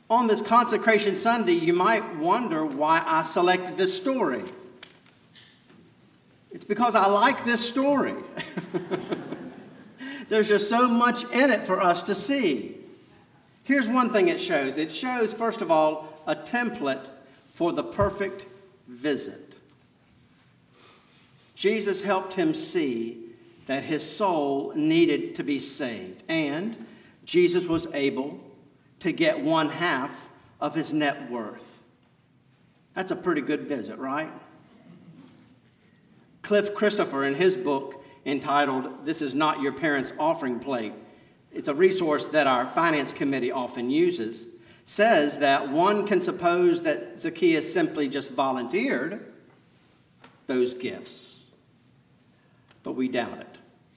On this Consecration Sunday, you might wonder why I selected this story. It's because I like this story. There's just so much in it for us to see. Here's one thing it shows. It shows, first of all, a template for the perfect visit. Jesus helped him see that his soul needed to be saved, and Jesus was able to get 1/2 of his net worth. That's a pretty good visit, right? Cliff Christopher, in his book entitled "This Is Not Your Parents' Offering Plate," it's a resource that our finance committee often uses, says that one can suppose that Zacchaeus simply just volunteered those gifts, but we doubt it.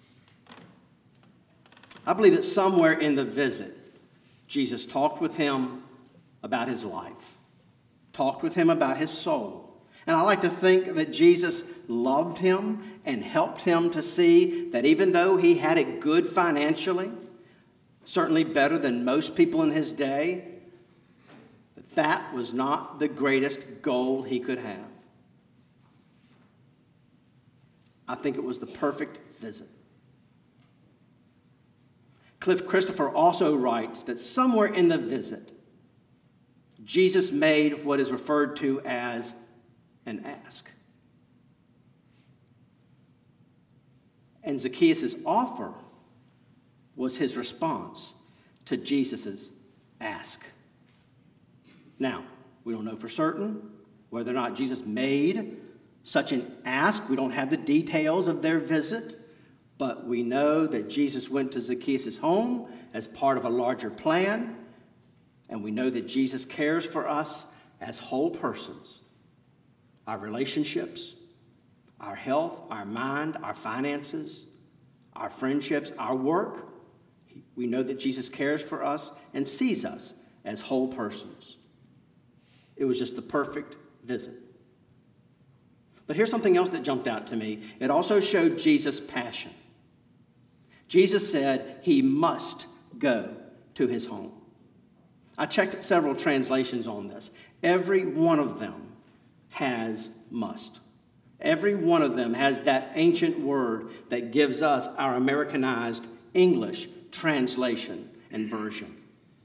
I believe that somewhere in the visit, Jesus talked with him about his life, talked with him about his soul. And I like to think that Jesus loved him and helped him to see that even though he had it good financially, certainly better than most people in his day, that was not the greatest goal he could have. I think it was the perfect visit. Cliff Christopher also writes that somewhere in the visit, Jesus made what is referred to as an ask. And Zacchaeus' offer was his response to Jesus' ask. Now, we don't know for certain whether or not Jesus made such an ask. We don't have the details of their visit, but we know that Jesus went to Zacchaeus' home as part of a larger plan, and we know that Jesus cares for us as whole persons. Our relationships, our health, our mind, our finances, our friendships, our work. We know that Jesus cares for us and sees us as whole persons. It was just the perfect visit. But here's something else that jumped out to me. It also showed Jesus' passion. Jesus said he must go to his home. I checked several translations on this. Every one of them has must. Every one of them has that ancient word that gives us our Americanized English translation and version.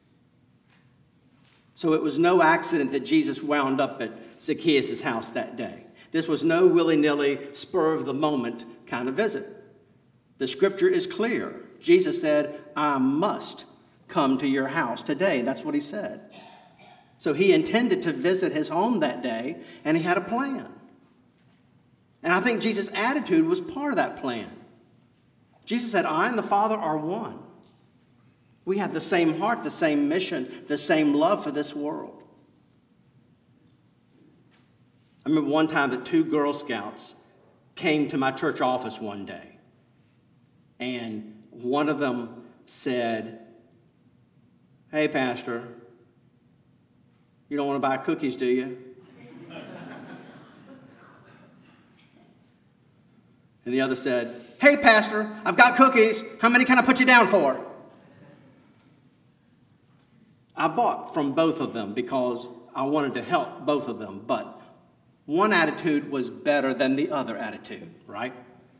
So it was no accident that Jesus wound up at Zacchaeus' house that day. This was no willy-nilly, spur-of-the-moment kind of visit. The scripture is clear. Jesus said, I must come to your house today. That's what he said. So he intended to visit his home that day, and he had a plan. And I think Jesus' attitude was part of that plan. Jesus said, I and the Father are one. We have the same heart, the same mission, the same love for this world. I remember one time that 2 Girl Scouts came to my church office one day. And one of them said, hey, Pastor, you don't want to buy cookies, do you? And the other said, hey, Pastor, I've got cookies. How many can I put you down for? I bought from both of them because I wanted to help both of them. But one attitude was better than the other attitude, right?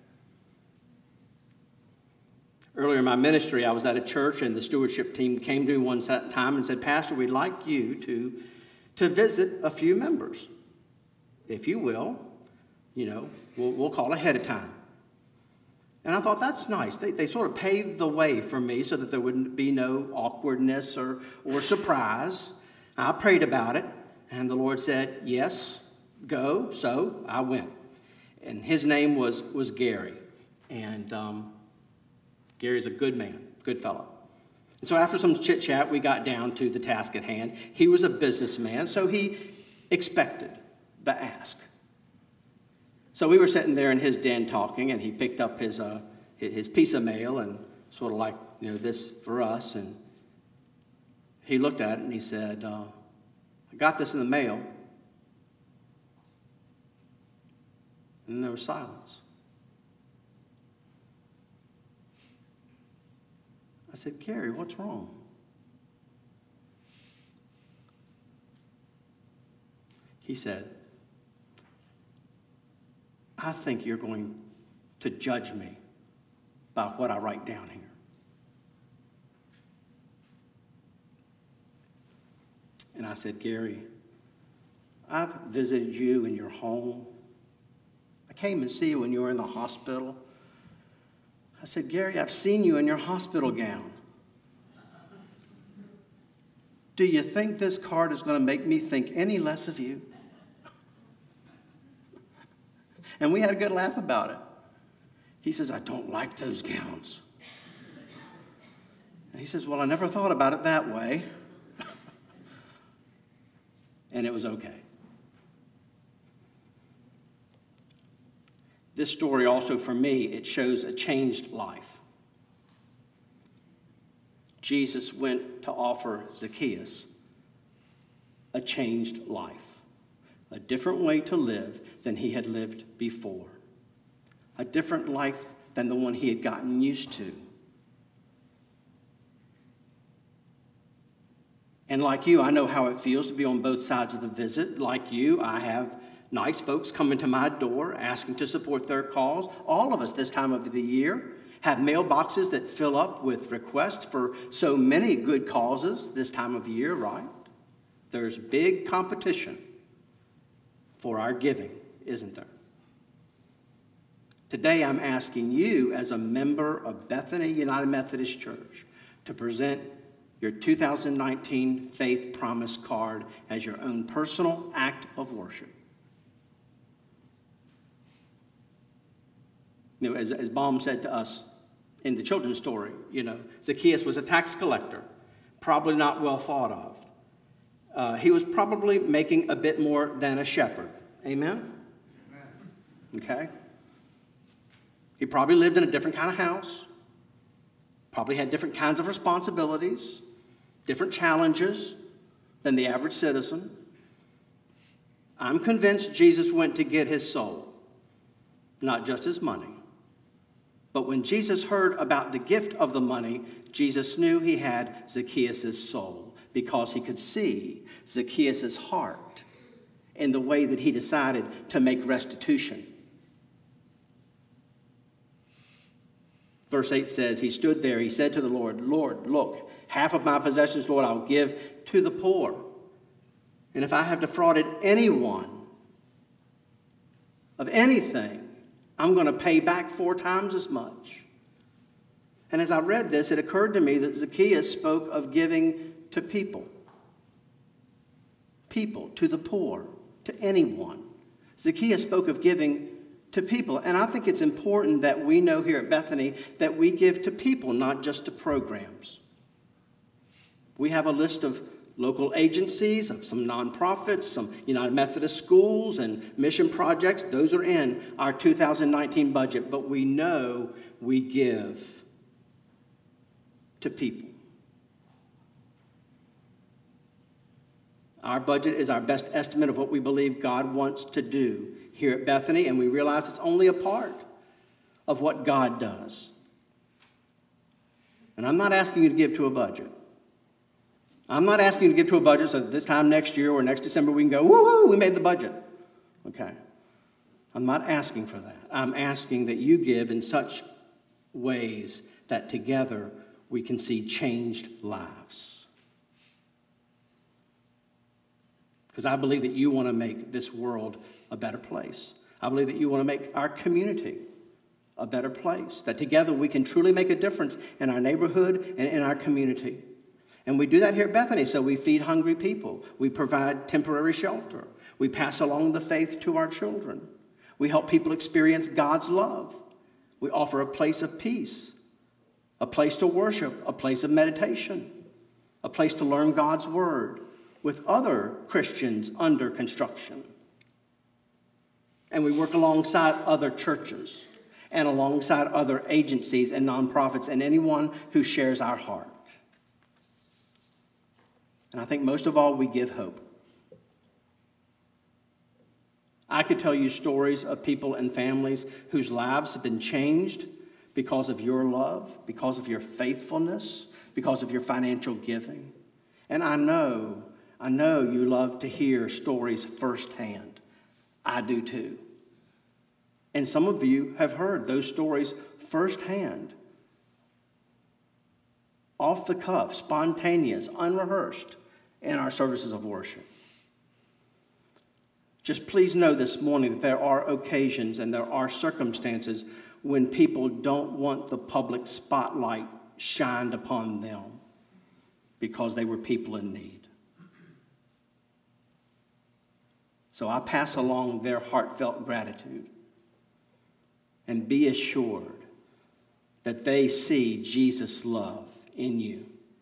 Earlier in my ministry, I was at a church, and the stewardship team came to me one time and said, Pastor, we'd like you to visit a few members. If you will, we'll call ahead of time. And I thought, that's nice. They sort of paved the way for me so that there wouldn't be no awkwardness or surprise. I prayed about it, and the Lord said, yes, go. So I went. And his name was Gary. And Gary's a good man, good fellow. And so after some chit-chat, we got down to the task at hand. He was a businessman, so he expected the ask. So we were sitting there in his den talking, and he picked up his piece of mail and sort of like, this for us. And he looked at it and he said, I got this in the mail. And then there was silence. I said, Gary, what's wrong? He said, I think you're going to judge me by what I write down here. And I said, Gary, I've visited you in your home. I came and see you when you were in the hospital. I said, Gary, I've seen you in your hospital gown. Do you think this card is going to make me think any less of you? And we had a good laugh about it. He says, I don't like those gowns. And he says, well, I never thought about it that way. And it was okay. This story also, for me, it shows a changed life. Jesus went to offer Zacchaeus a changed life, a different way to live than he had lived before, a different life than the one he had gotten used to. And like you, I know how it feels to be on both sides of the visit. Like you, I have nice folks coming to my door asking to support their cause. All of us this time of the year have mailboxes that fill up with requests for so many good causes this time of year, right? There's big competition for our giving, isn't there? Today I'm asking you as a member of Bethany United Methodist Church to present your 2019 Faith Promise card as your own personal act of worship. You know, as Baum said to us in the children's story, Zacchaeus was a tax collector, probably not well thought of. He was probably making a bit more than a shepherd. Amen? Okay? He probably lived in a different kind of house, probably had different kinds of responsibilities, different challenges than the average citizen. I'm convinced Jesus went to get his soul, not just his money. But when Jesus heard about the gift of the money, Jesus knew he had Zacchaeus' soul because he could see Zacchaeus' heart in the way that he decided to make restitution. Verse 8 says, he stood there, he said to the Lord, Lord, look, half of my possessions, Lord, I'll give to the poor. And if I have defrauded anyone of anything, I'm going to pay back 4 times as much. And as I read this, it occurred to me that Zacchaeus spoke of giving to people. People, to the poor, to anyone. Zacchaeus spoke of giving to people. And I think it's important that we know here at Bethany that we give to people, not just to programs. We have a list of local agencies, of some nonprofits, some United Methodist schools and mission projects. Those are in our 2019 budget, but we know we give to people. Our budget is our best estimate of what we believe God wants to do here at Bethany, and we realize it's only a part of what God does. And I'm not asking you to give to a budget. I'm not asking you to give to a budget so that this time next year or next December we can go, woo-hoo, we made the budget. Okay. I'm not asking for that. I'm asking that you give in such ways that together we can see changed lives. Because I believe that you want to make this world a better place. I believe that you want to make our community a better place. That together we can truly make a difference in our neighborhood and in our community. And we do that here at Bethany. So we feed hungry people. We provide temporary shelter. We pass along the faith to our children. We help people experience God's love. We offer a place of peace, a place to worship, a place of meditation, a place to learn God's word with other Christians under construction. And we work alongside other churches and alongside other agencies and nonprofits and anyone who shares our heart. And I think most of all, we give hope. I could tell you stories of people and families whose lives have been changed because of your love, because of your faithfulness, because of your financial giving. And I know I know you love to hear stories firsthand. I do too. And some of you have heard those stories firsthand. Off the cuff, spontaneous, unrehearsed in our services of worship. Just please know this morning that there are occasions and there are circumstances when people don't want the public spotlight shined upon them because they were people in need. So I pass along their heartfelt gratitude and be assured that they see Jesus' love in you.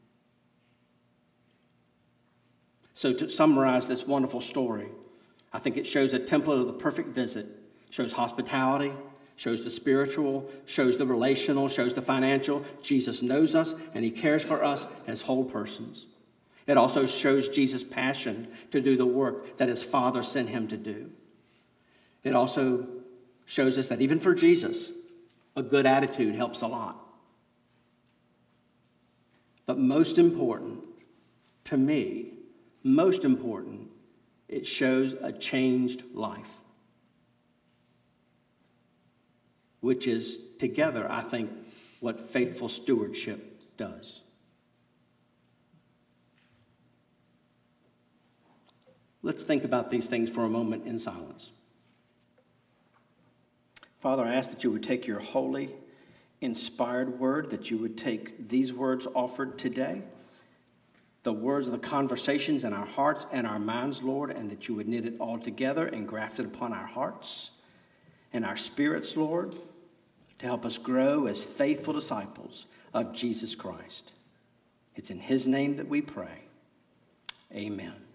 So to summarize this wonderful story, I think it shows a template of the perfect visit. Shows hospitality, shows the spiritual, shows the relational, shows the financial. Jesus knows us and he cares for us as whole persons. It also shows Jesus' passion to do the work that his Father sent him to do. It also shows us that even for Jesus, a good attitude helps a lot. But most important, to me, most important, it shows a changed life. Which is, together, I think, what faithful stewardship does. Let's think about these things for a moment in silence. Father, I ask that you would take your holy, inspired word, that you would take these words offered today, the words of the conversations in our hearts and our minds, Lord, and that you would knit it all together and graft it upon our hearts and our spirits, Lord, to help us grow as faithful disciples of Jesus Christ. It's in his name that we pray. Amen.